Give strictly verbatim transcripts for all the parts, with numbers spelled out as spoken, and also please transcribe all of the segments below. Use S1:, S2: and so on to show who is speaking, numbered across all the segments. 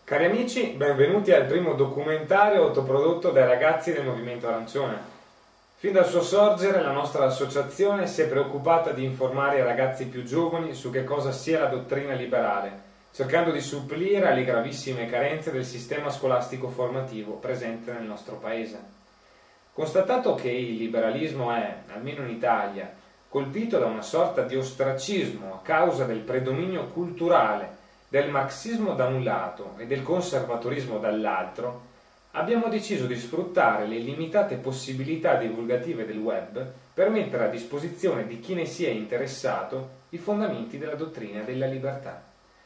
S1: Cari amici, benvenuti al primo documentario autoprodotto dai ragazzi del Movimento Arancione. Fin dal suo sorgere la nostra associazione si è preoccupata di informare i ragazzi più giovani su che cosa sia la dottrina liberale, cercando di supplire alle gravissime carenze del sistema scolastico formativo presente nel nostro paese. Constatato che il liberalismo è, almeno in Italia, colpito da una sorta di ostracismo a causa del predominio culturale del marxismo da un lato e del conservatorismo dall'altro, abbiamo deciso di sfruttare le limitate possibilità divulgative del web per mettere a disposizione di chi ne sia interessato i fondamenti della dottrina della libertà.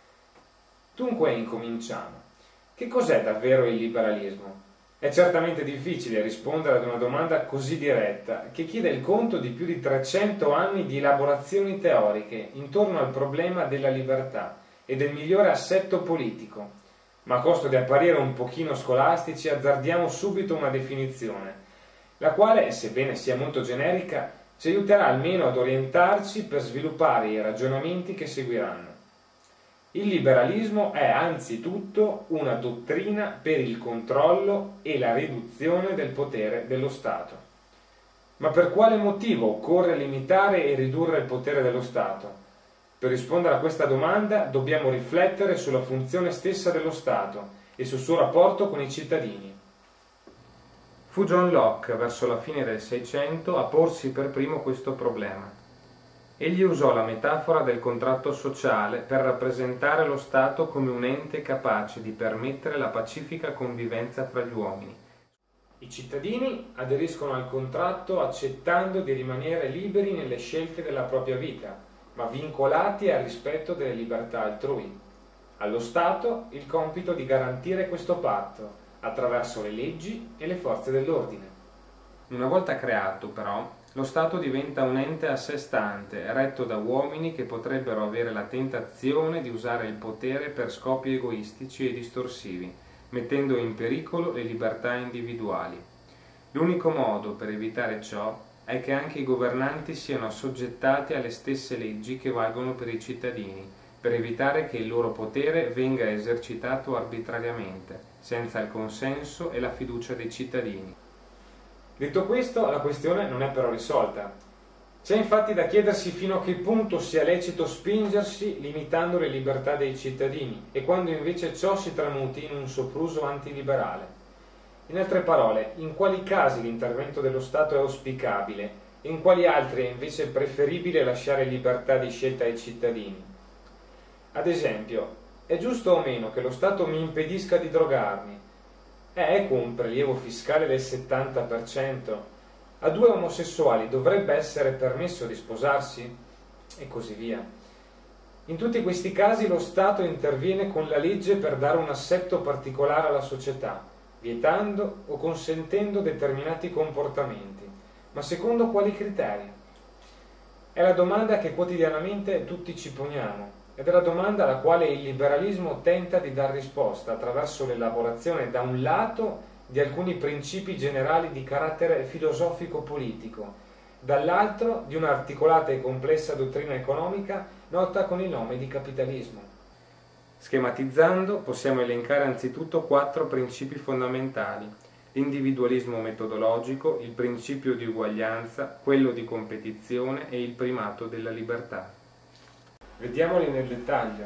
S1: Dunque incominciamo. Che cos'è davvero il liberalismo? È certamente difficile rispondere ad una domanda così diretta, che chiede il conto di più di trecento anni di elaborazioni teoriche intorno al problema della libertà e del migliore assetto politico, ma a costo di apparire un pochino scolastici azzardiamo subito una definizione, la quale, sebbene sia molto generica, ci aiuterà almeno ad orientarci per sviluppare i ragionamenti che seguiranno. Il liberalismo è anzitutto una dottrina per il controllo e la riduzione del potere dello Stato. Ma per quale motivo occorre limitare e ridurre il potere dello Stato? Per rispondere a questa domanda dobbiamo riflettere sulla funzione stessa dello Stato e sul suo rapporto con i cittadini. Fu John Locke, verso la fine del Seicento, a porsi per primo questo problema. Egli usò la metafora del contratto sociale per rappresentare lo Stato come un ente capace di permettere la pacifica convivenza fra gli uomini. I cittadini aderiscono al contratto accettando di rimanere liberi nelle scelte della propria vita, ma vincolati al rispetto delle libertà altrui. Allo Stato il compito di garantire questo patto attraverso le leggi e le forze dell'ordine. Una volta creato, però, lo Stato diventa un ente a sé stante, retto da uomini che potrebbero avere la tentazione di usare il potere per scopi egoistici e distorsivi, mettendo in pericolo le libertà individuali. L'unico modo per evitare ciò è che anche i governanti siano assoggettati alle stesse leggi che valgono per i cittadini, per evitare che il loro potere venga esercitato arbitrariamente, senza il consenso e la fiducia dei cittadini. Detto questo, la questione non è però risolta. C'è infatti da chiedersi fino a che punto sia lecito spingersi limitando le libertà dei cittadini e quando invece ciò si tramuti in un sopruso antiliberale. In altre parole, in quali casi l'intervento dello Stato è auspicabile e in quali altri è invece preferibile lasciare libertà di scelta ai cittadini. Ad esempio, è giusto o meno che lo Stato mi impedisca di drogarmi? È equo un prelievo fiscale del settanta per cento? A due omosessuali dovrebbe essere permesso di sposarsi? E così via. In tutti questi casi lo Stato interviene con la legge per dare un assetto particolare alla società, vietando o consentendo determinati comportamenti, ma secondo quali criteri? È la domanda che quotidianamente tutti ci poniamo ed è la domanda alla quale il liberalismo tenta di dar risposta attraverso l'elaborazione da un lato di alcuni principi generali di carattere filosofico-politico, dall'altro di un'articolata e complessa dottrina economica nota con il nome di capitalismo. Schematizzando, possiamo elencare anzitutto quattro principi fondamentali: l'individualismo metodologico, il principio di uguaglianza, quello di competizione e il primato della libertà. Vediamoli nel dettaglio.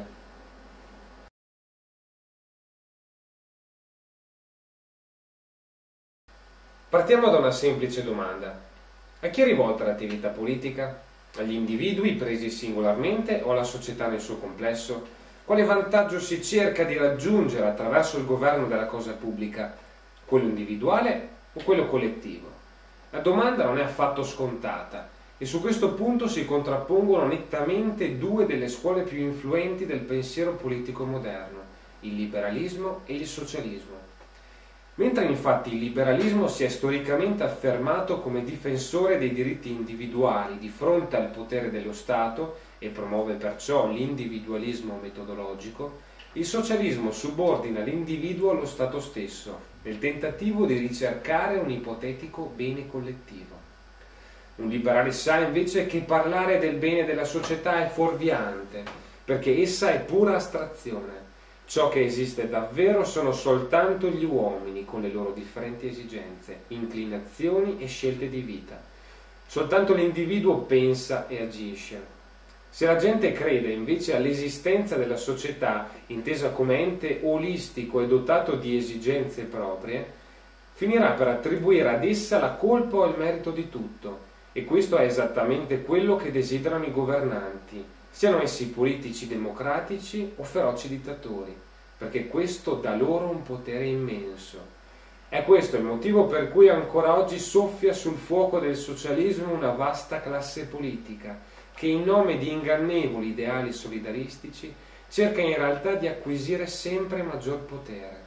S1: Partiamo da una semplice domanda: a chi è rivolta l'attività politica? Agli individui presi singolarmente o alla società nel suo complesso? Quale vantaggio si cerca di raggiungere attraverso il governo della cosa pubblica? Quello individuale o quello collettivo? La domanda non è affatto scontata e su questo punto si contrappongono nettamente due delle scuole più influenti del pensiero politico moderno, il liberalismo e il socialismo. Mentre infatti il liberalismo si è storicamente affermato come difensore dei diritti individuali di fronte al potere dello Stato e promuove perciò l'individualismo metodologico, il socialismo subordina l'individuo allo Stato stesso, nel tentativo di ricercare un ipotetico bene collettivo. Un liberale sa invece che parlare del bene della società è fuorviante, perché essa è pura astrazione.
S2: Ciò che esiste davvero sono soltanto gli uomini con le loro differenti esigenze, inclinazioni e scelte di vita. Soltanto l'individuo pensa e agisce. Se la gente crede invece all'esistenza della società intesa come ente olistico e dotato di esigenze proprie, finirà per attribuire ad essa la colpa o il merito di tutto, e questo è esattamente quello che desiderano i governanti, siano essi politici democratici o feroci dittatori, perché questo dà loro un potere immenso. È questo il motivo per cui ancora oggi soffia sul fuoco del socialismo una vasta classe politica, che in nome di ingannevoli ideali solidaristici cerca in realtà di acquisire sempre maggior potere.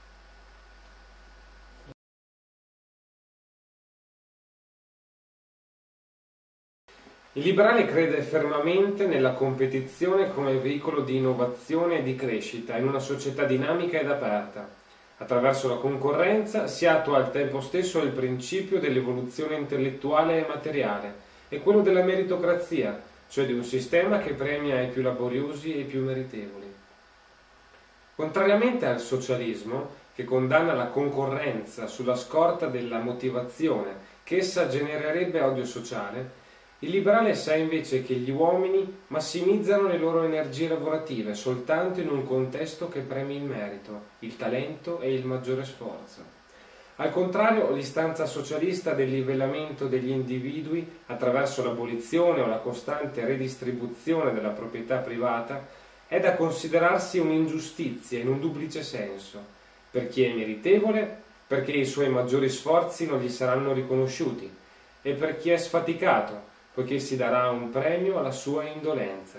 S2: Il liberale crede fermamente nella competizione come veicolo di innovazione e di crescita in una società dinamica ed aperta. Attraverso la concorrenza si attua al tempo stesso il principio dell'evoluzione intellettuale e materiale e quello della meritocrazia, cioè di un sistema che premia i più laboriosi e i più meritevoli. Contrariamente al socialismo, che condanna la concorrenza sulla scorta della motivazione che essa genererebbe odio sociale, il liberale sa invece che gli uomini massimizzano le loro energie lavorative soltanto in un contesto che premi il merito, il talento e il maggiore sforzo. Al contrario, l'istanza socialista del livellamento degli individui attraverso l'abolizione o la costante redistribuzione della proprietà privata è da considerarsi un'ingiustizia in un duplice senso: per chi è meritevole, perché i suoi maggiori sforzi non gli saranno riconosciuti, e per chi è sfaticato, poiché si darà un premio alla sua indolenza.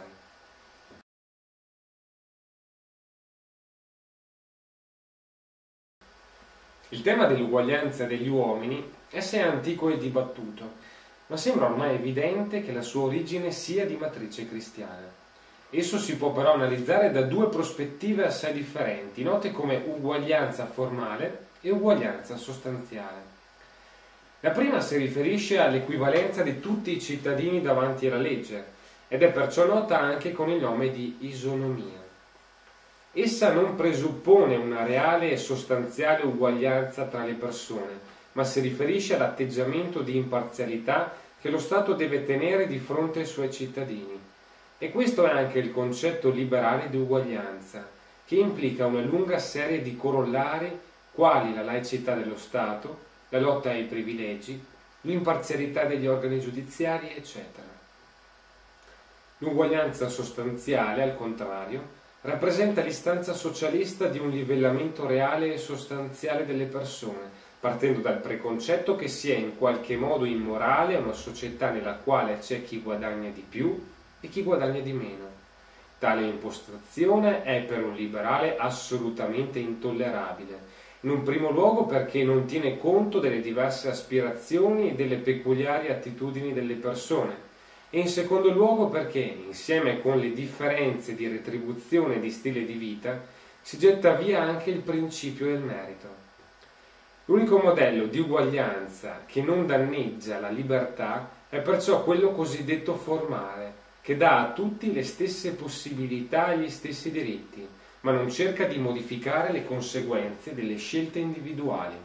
S2: Il tema dell'uguaglianza degli uomini è assai antico e dibattuto, ma sembra ormai evidente che la sua origine sia di matrice cristiana. Esso si può però analizzare da due prospettive assai differenti, note come uguaglianza formale e uguaglianza sostanziale. La prima si riferisce all'equivalenza di tutti i cittadini davanti alla legge ed è perciò nota anche con il nome di isonomia. Essa non presuppone una reale e sostanziale uguaglianza tra le persone, ma si riferisce all'atteggiamento di imparzialità che lo Stato deve tenere di fronte ai suoi cittadini. E questo è anche il concetto liberale di uguaglianza, che implica una lunga serie di corollari quali la laicità dello Stato, la lotta ai privilegi, l'imparzialità degli organi giudiziari, eccetera. L'uguaglianza sostanziale, al contrario, rappresenta l'istanza socialista di un livellamento reale e sostanziale delle persone, partendo dal preconcetto che sia in qualche modo immorale una società nella quale c'è chi guadagna di più e chi guadagna di meno. Tale impostazione è per un liberale assolutamente intollerabile. In un primo luogo perché non tiene conto delle diverse aspirazioni e delle peculiari attitudini delle persone, e in secondo luogo perché, insieme con le differenze di retribuzione e di stile di vita, si getta via anche il principio del merito. L'unico modello di uguaglianza che non danneggia la libertà è perciò quello cosiddetto formale, che dà a tutti le stesse possibilità e gli stessi diritti, ma non cerca di modificare le conseguenze delle scelte individuali.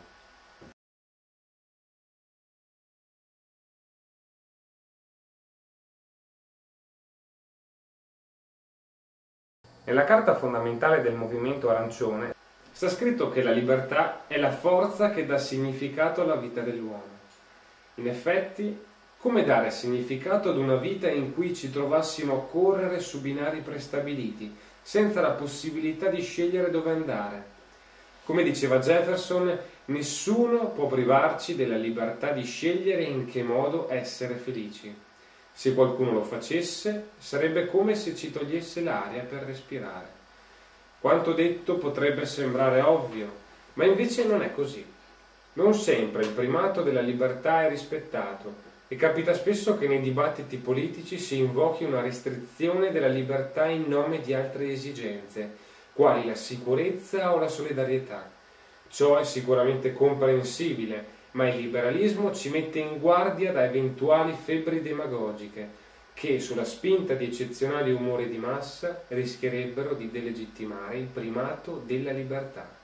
S2: Nella carta fondamentale del movimento arancione sta scritto che la libertà è la forza che dà significato alla vita dell'uomo. In effetti, come dare significato ad una vita in cui ci trovassimo a correre su binari prestabiliti, senza la possibilità di scegliere dove andare? Come diceva Jefferson, nessuno può privarci della libertà di scegliere in che modo essere felici. Se qualcuno lo facesse, sarebbe come se ci togliesse l'aria per respirare. Quanto detto potrebbe sembrare ovvio, ma invece non è così. Non sempre il primato della libertà è rispettato e capita spesso che nei dibattiti politici si invochi una restrizione della libertà in nome di altre esigenze, quali la sicurezza o la solidarietà. Ciò è sicuramente comprensibile, ma il liberalismo ci mette in guardia da eventuali febbri demagogiche, che, sulla spinta di eccezionali umori di massa, rischierebbero di delegittimare il primato della libertà.